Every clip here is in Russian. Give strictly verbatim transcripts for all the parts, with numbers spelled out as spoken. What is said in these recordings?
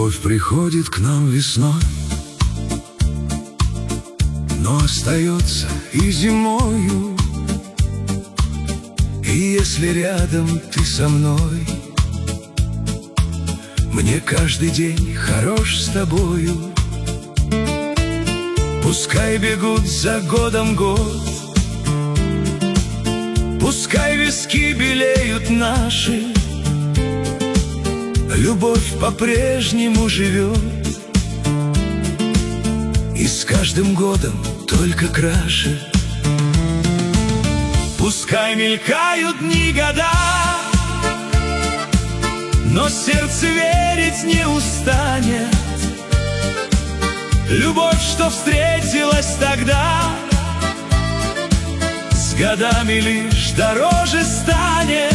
Любовь приходит к нам весной, но остается и зимою. И если рядом ты со мной, мне каждый день хорош с тобою. Пускай бегут за годом год, пускай виски белеют наши, любовь по-прежнему живет, и с каждым годом только краше. Пускай мелькают дни, года, но сердце верить не устанет. Любовь, что встретилась тогда, с годами лишь дороже станет.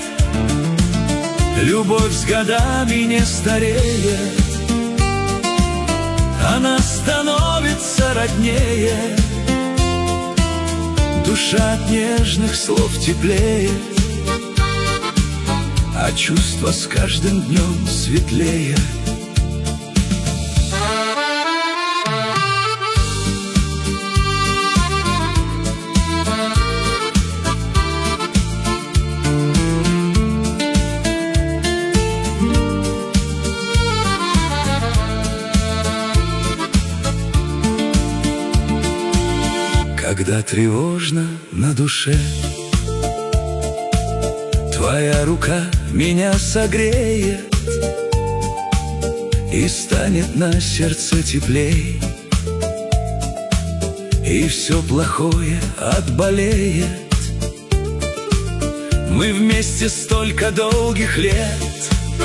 Любовь с годами не стареет, она становится роднее. Душа от нежных слов теплеет, а чувства с каждым днем светлее. Когда тревожно на душе, твоя рука меня согреет, и станет на сердце теплей, и все плохое отболеет. Мы вместе столько долгих лет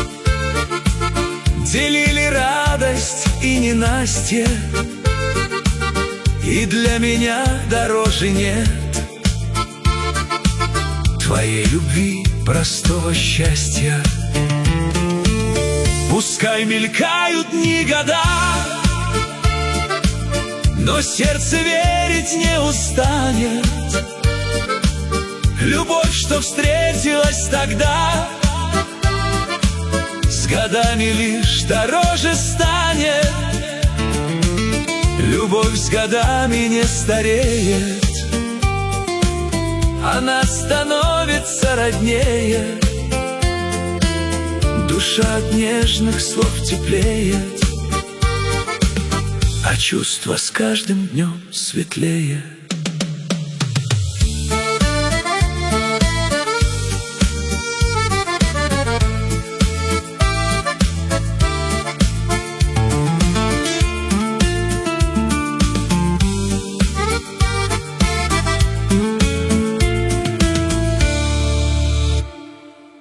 делили радость и ненастье, и для меня дороже нет твоей любви, простого счастья. Пускай мелькают дни, года, но сердце верить не устанет. Любовь, что встретилась тогда, с годами лишь дороже станет. Любовь с годами не стареет, она становится роднее. Душа от нежных слов теплеет, а чувства с каждым днем светлее.